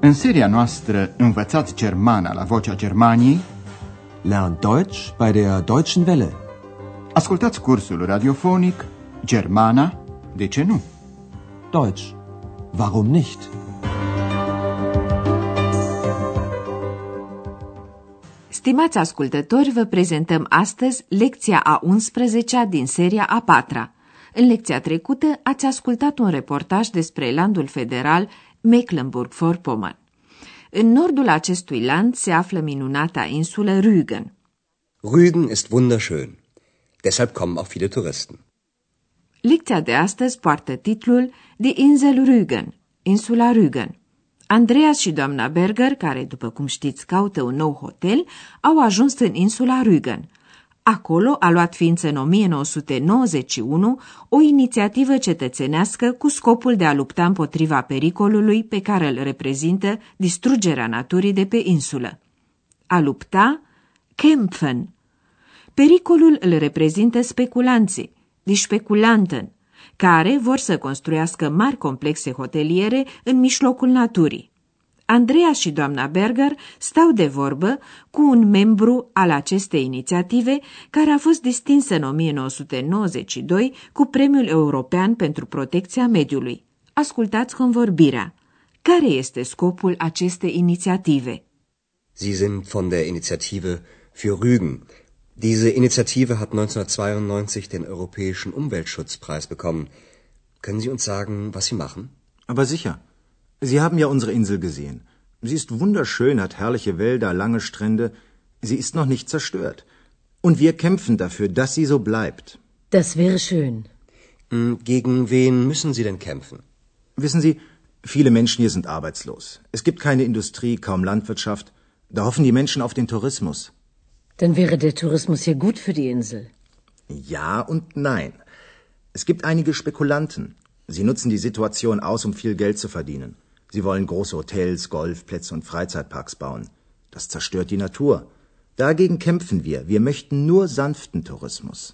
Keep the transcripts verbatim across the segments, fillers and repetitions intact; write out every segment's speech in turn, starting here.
În seria noastră Învățați Germana la Vocea Germaniei, Lern Deutsch bei der Deutschen Welle. Ascultați cursul radiofonic Germana, de ce nu? Deutsch, warum nicht? Stimați ascultători, vă prezentăm astăzi lecția a unsprezecea din seria a patra. În lecția trecută ați ascultat un reportaj despre landul federal Mecklenburg-Vorpommern. În nordul acestui land se află minunata insulă Rügen. Rügen ist wunderschön. Deshalb kommen auch viele Touristen. Lecția de astăzi poartă titlul Die Insel Rügen, insula Rügen. Andreas și doamna Berger, care, după cum știți, caută un nou hotel, au ajuns în insula Rügen. Acolo a luat ființă în o mie nouă sute nouăzeci și unu o inițiativă cetățenească cu scopul de a lupta împotriva pericolului pe care îl reprezintă distrugerea naturii de pe insulă. A lupta? Kämpfen. Pericolul îl reprezintă speculanții, die Spekulanten, care vor să construiască mari complexe hoteliere în mijlocul naturii. Andreas și doamna Berger stau de vorbă cu un membru al acestei inițiative care a fost distinsă în o mie nouă sute nouăzeci și doi cu Premiul European pentru Protecția Mediului. Ascultați convorbirea. Care este scopul acestei inițiative? Sie sind von der Initiative für Rügen. Diese Initiative hat neunzehnhundertzweiundneunzig den Europäischen Umweltschutzpreis bekommen. Können Sie uns sagen, was Sie machen? Aber sicher. Sie haben ja unsere Insel gesehen. Sie ist wunderschön, hat herrliche Wälder, lange Strände. Sie ist noch nicht zerstört. Und wir kämpfen dafür, dass sie so bleibt. Das wäre schön. Gegen wen müssen Sie denn kämpfen? Wissen Sie, viele Menschen hier sind arbeitslos. Es gibt keine Industrie, kaum Landwirtschaft. Da hoffen die Menschen auf den Tourismus. Dann wäre der Tourismus ja gut für die Insel. Ja und nein. Es gibt einige Spekulanten. Sie nutzen die Situation aus, um viel Geld zu verdienen. Sie wollen große Hotels, Golfplätze und Freizeitparks bauen. Das zerstört die Natur. Dagegen kämpfen wir. Wir möchten nur sanften Tourismus.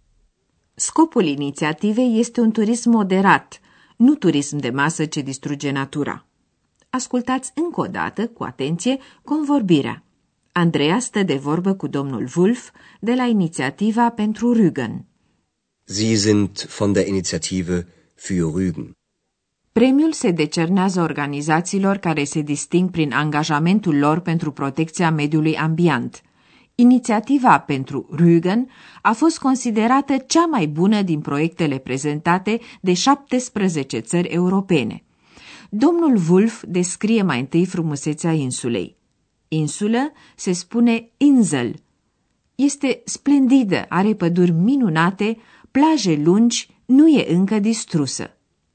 Scopul inițiativei este un turism moderat, nu turism de masă ce distruge natura. Ascultați încă o dată, cu atenție, convorbirea. Andreea stă de vorbă cu domnul Wolf de la inițiativa pentru Rügen. Sie sind von der Initiative für Rügen. Premiul se decernează organizațiilor care se disting prin angajamentul lor pentru protecția mediului ambient. Inițiativa pentru Rügen a fost considerată cea mai bună din proiectele prezentate de șaptesprezece țări europene. Domnul Wolf descrie mai întâi frumusețea insulei. Insulă se spune Insel. Este splendidă, are păduri minunate, plaje lungi, nu e încă distrusă.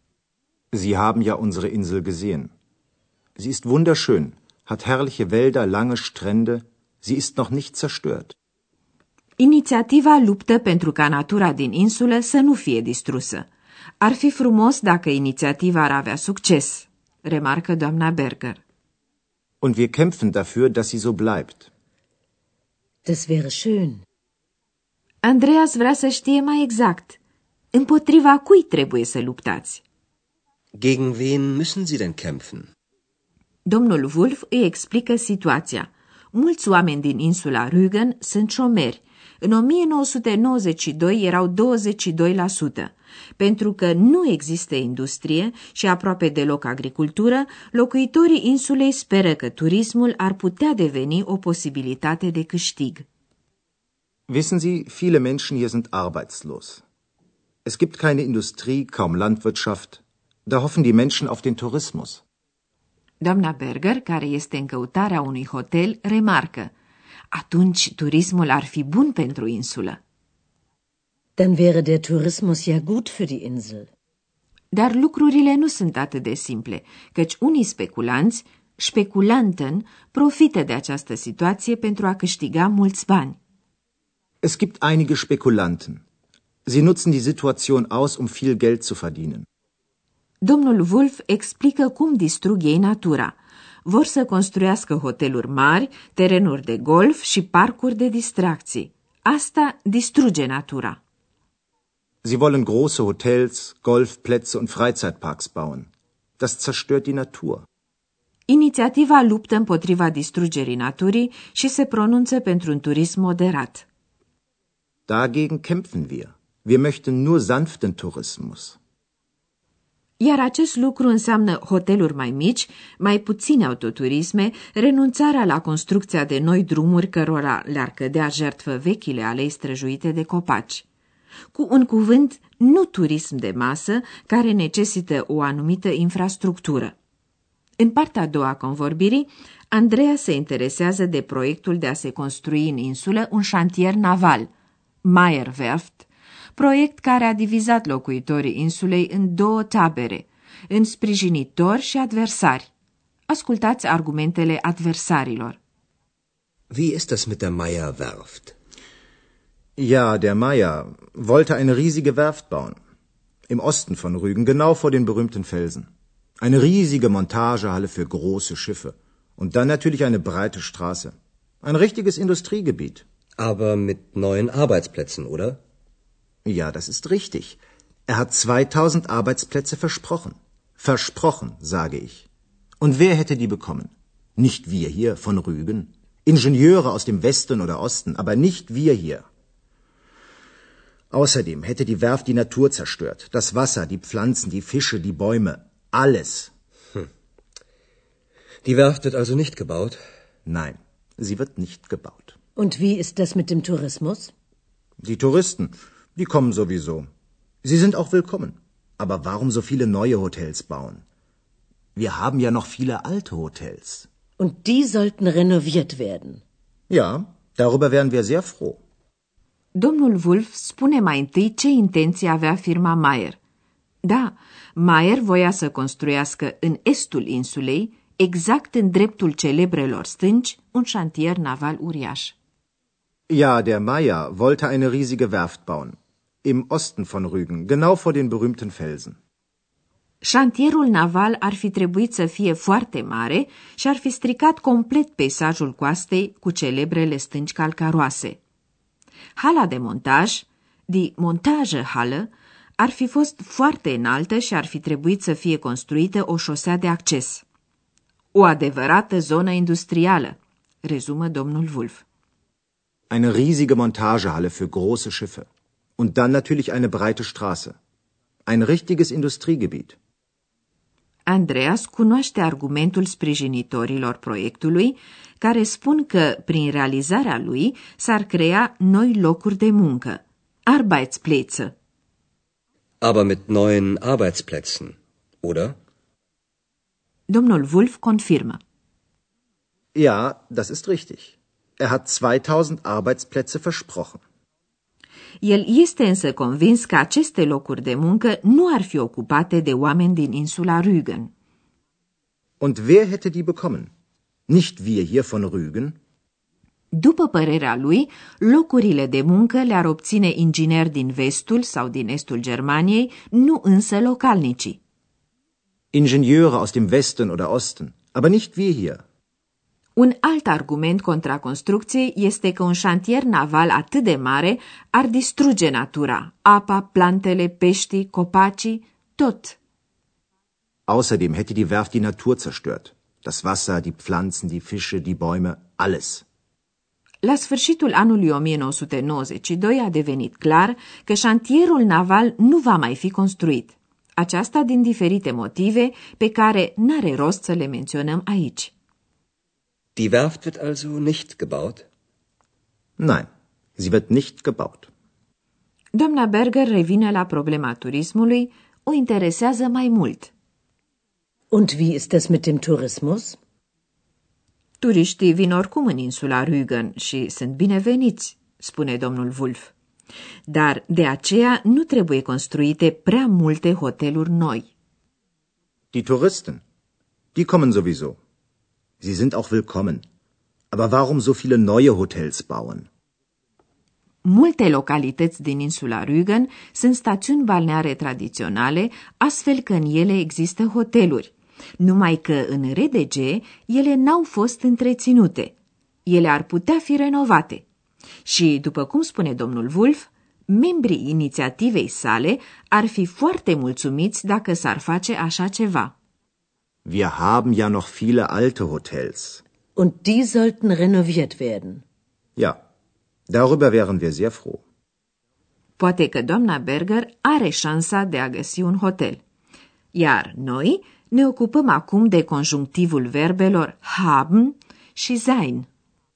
Sie haben ja unsere Insel gesehen. Sie ist wunderschön, hat herrliche Wälder, lange Strände. Sie ist noch nicht zerstört. Inițiativa luptă pentru ca natura din insulă să nu fie distrusă. Ar fi frumos dacă inițiativa ar avea succes, remarcă doamna Berger. Und wir kämpfen dafür, dass sie so bleibt. Das wäre schön. Andreas vrea să știe mai exact. Împotriva cui trebuie să luptați? Gegen wen müssen Sie denn kämpfen? Domnul Wolf îi explică situația. Mulți oameni din insula Rügen sunt șomeri. În o mie nouă sute nouăzeci și doi erau douăzeci și doi la sută. Pentru că nu există industrie și aproape deloc agricultură, locuitorii insulei speră că turismul ar putea deveni o posibilitate de câștig. Wissen Sie, viele Menschen hier sind arbeitslos. Es gibt keine Industrie, kaum Landwirtschaft. Da hoffen die Menschen auf den Tourismus. Doamna Berger, care este în căutarea unui hotel, remarcă: atunci turismul ar fi bun pentru insulă. Dann wäre der Tourismus ja gut für die Insel. Dar lucrurile nu sunt atât de simple, căci unii speculanți, Spekulanten, profită de această situație pentru a câștiga mulți bani. Es gibt einige Spekulanten. Sie nutzen die Situation aus, um viel Geld zu verdienen. Domnul Wolf explică cum distrug ei natura. Vor să construiască hoteluri mari, terenuri de golf și parcuri de distracții. Asta distruge natura. Sie wollen große Hotels, Golfplätze und Freizeitparks bauen. Das zerstört die Natur. Inițiativa luptă împotriva distrugerii naturii și se pronunță pentru un turism moderat. Dagegen kämpfen wir. Wir möchten nur sanften Tourismus. Iar acest lucru înseamnă hoteluri mai mici, mai puține autoturisme, renunțarea la construcția de noi drumuri cărora le-ar cădea jertfă vechile alei străjuite de copaci. Cu un cuvânt, nu turism de masă, care necesită o anumită infrastructură. În partea a doua a convorbirii, Andreea se interesează de proiectul de a se construi în insulă un șantier naval, Meyer Werft, proiect care a divizat locuitorii insulei în două tabere, în sprijinitori și adversari. Ascultați argumentele adversarilor. Wie ist das mit der Meyer Werft? Ja, der Meyer wollte eine riesige Werft bauen. Im Osten von Rügen, genau vor den berühmten Felsen. Eine riesige Montagehalle für große Schiffe. Und dann natürlich eine breite Straße. Ein richtiges Industriegebiet. Aber mit neuen Arbeitsplätzen, oder? Ja, das ist richtig. Er hat zweitausend Arbeitsplätze versprochen. Versprochen, sage ich. Und wer hätte die bekommen? Nicht wir hier von Rügen. Ingenieure aus dem Westen oder Osten, aber nicht wir hier. Außerdem hätte die Werft die Natur zerstört. Das Wasser, die Pflanzen, die Fische, die Bäume. Alles. Hm. Die Werft wird also nicht gebaut? Nein, sie wird nicht gebaut. Und wie ist das mit dem Tourismus? Die Touristen, die kommen sowieso. Sie sind auch willkommen. Aber warum so viele neue Hotels bauen? Wir haben ja noch viele alte Hotels. Und die sollten renoviert werden. Ja, darüber wären wir sehr froh. Domnul Wolf spune mai întâi ce intenție avea firma Meyer. Da, Meyer voia să construiască în estul insulei, exact în dreptul celebrelor stânci, un șantier naval uriaș. Ja, der Meyer wollte eine riesige Werft bauen. Im Osten von Rügen, genau vor den berühmten Felsen. Șantierul naval ar fi trebuit să fie foarte mare și ar fi stricat complet peisajul coastei cu celebrele stânci calcaroase. Hala de montaj, die Montagehalle, ar fi fost foarte înaltă și ar fi trebuit să fie construită o șosea de acces. O adevărată zonă industrială, rezumă domnul Wolf. Eine riesige Montagehalle für große Schiffe. Und dann natürlich eine breite Straße. Ein richtiges Industriegebiet. Andreas cunoaște argumentul sprijinitorilor proiectului, care spun că, prin realizarea lui, s-ar crea noi locuri de muncă, Arbeitsplätze. Aber mit neuen Arbeitsplätzen, oder? Domnul Wolf confirmă. Ja, das ist richtig. Er hat zweitausend Arbeitsplätze versprochen. El este însă convins că aceste locuri de muncă nu ar fi ocupate de oameni din insula Rügen. Und wer hätte die bekommen? Nicht wir hier von Rügen? După părerea lui, locurile de muncă le-ar obține ingineri din vestul sau din estul Germaniei, nu însă localnicii. Ingenieure aus dem Westen oder Osten, aber nicht wir hier. Un alt argument contra construcției este că un șantier naval atât de mare ar distruge natura, apa, plantele, peștii, copacii, tot. Außerdem hätte die Werft die Natur zerstört. Das Wasser, die Pflanzen, die Fische, die Bäume, alles. La sfârșitul anului o mie nouă sute nouăzeci și doi a devenit clar că șantierul naval nu va mai fi construit. Aceasta din diferite motive pe care n-are rost să le menționăm aici. Die Werft wird also nicht gebaut? Nein, sie wird nicht gebaut. Doamna Berger revine la problema turismului, o interesează mai mult. Und wie ist das mit dem Tourismus? Turiștii vin oricum în insula Rügen și sunt bineveniți, spune domnul Wolf. Dar de aceea nu trebuie construite prea multe hoteluri noi. Die Touristen, die kommen sowieso. Sie sind auch willkommen. Aber warum so viele neue Hotels bauen? Multe localități din insula Rügen sunt stațiuni balneare tradiționale, astfel că în ele există hoteluri. Numai că în R D G ele n-au fost întreținute. Ele ar putea fi renovate. Și, după cum spune domnul Wolf, membrii inițiativei sale ar fi foarte mulțumiți dacă s-ar face așa ceva. Wir haben ja noch viele alte Hotels. Und die sollten renoviert werden. Ja, darüber wären wir sehr froh. Poate că doamna Berger are șansa de a găsi un hotel. Iar noi ne ocupăm acum de conjunctivul verbelor haben și sein.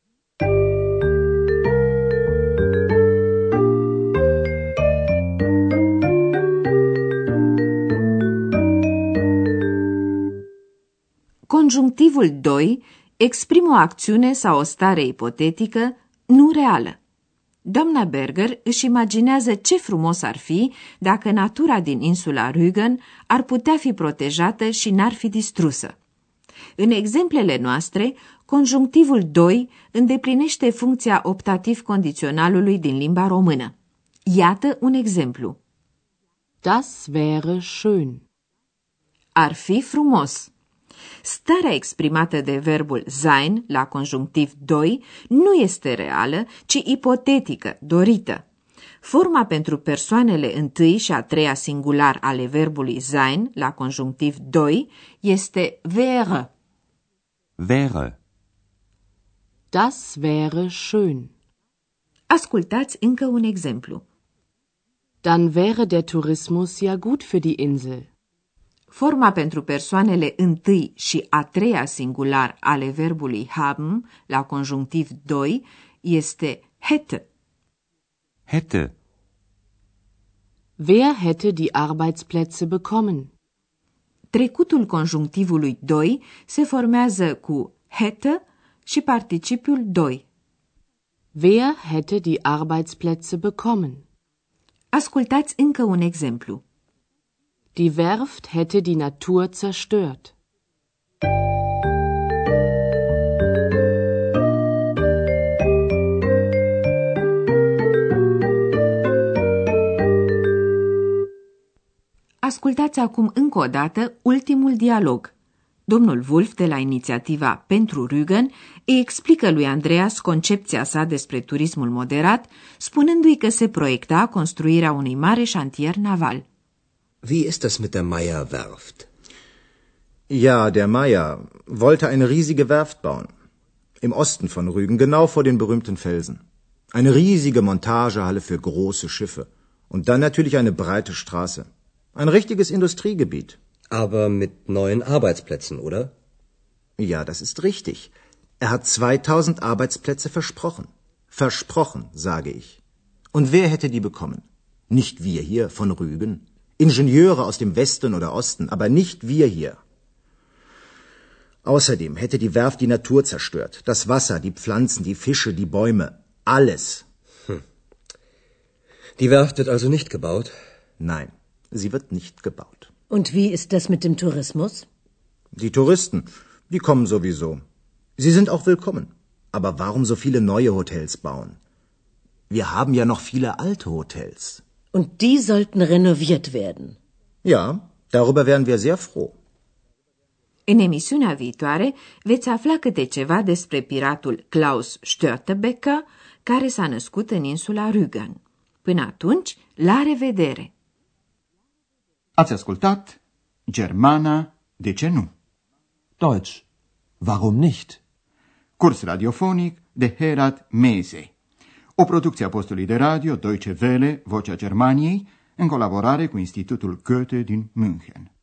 Conjunctivul doi exprimă o acțiune sau o stare ipotetică nu reală. Doamna Berger își imaginează ce frumos ar fi dacă natura din insula Rügen ar putea fi protejată și n-ar fi distrusă. În exemplele noastre, conjunctivul doi îndeplinește funcția optativ-condiționalului din limba română. Iată un exemplu. Das wäre schön. Ar fi frumos. Starea exprimată de verbul sein la conjunctiv doi nu este reală, ci ipotetică, dorită. Forma pentru persoanele întâi și a treia singular ale verbului sein la conjunctiv doi este wäre. Wäre. Das wäre schön. Ascultați încă un exemplu. Dann wäre der Tourismus ja gut für die Insel. Forma pentru persoanele întâi și a treia singular ale verbului haben la conjunctiv doi este hätte. Hätte. Wer hätte die Arbeitsplätze bekommen? Trecutul conjunctivului doi se formează cu hätte și participiul doi. Wer hätte die Arbeitsplätze bekommen? Ascultați încă un exemplu. Die Werft hätte die Natur zerstört. Ascultați acum încă o dată ultimul dialog. Domnul Wolf, de la inițiativa Pentru Rügen, îi explică lui Andreas concepția sa despre turismul moderat, spunându-i că se proiecta construirea unui mare șantier naval. Wie ist das mit der Meyer Werft? Ja, der Meyer wollte eine riesige Werft bauen. Im Osten von Rügen, genau vor den berühmten Felsen. Eine riesige Montagehalle für große Schiffe. Und dann natürlich eine breite Straße. Ein richtiges Industriegebiet. Aber mit neuen Arbeitsplätzen, oder? Ja, das ist richtig. Er hat zweitausend Arbeitsplätze versprochen. Versprochen, sage ich. Und wer hätte die bekommen? Nicht wir hier von Rügen. Ingenieure aus dem Westen oder Osten, aber nicht wir hier. Außerdem hätte die Werft die Natur zerstört. Das Wasser, die Pflanzen, die Fische, die Bäume. Alles. Hm. Die Werft wird also nicht gebaut? Nein, sie wird nicht gebaut. Und wie ist das mit dem Tourismus? Die Touristen, die kommen sowieso. Sie sind auch willkommen. Aber warum so viele neue Hotels bauen? Wir haben ja noch viele alte Hotels. Und die sollten renoviert werden. Ja, darüber wären wir sehr froh. În emisiunea viitoare veți afla câte ceva despre piratul Klaus Störtebeker, care s-a născut în insula Rügen. Până atunci, la revedere! Ați ascultat Germana, de ce nu? Deutsch. Warum nicht? Curs radiofonic de Herat Mese. O producție a postului de radio Deutsche Welle, Vocea Germaniei, în colaborare cu Institutul Goethe din München.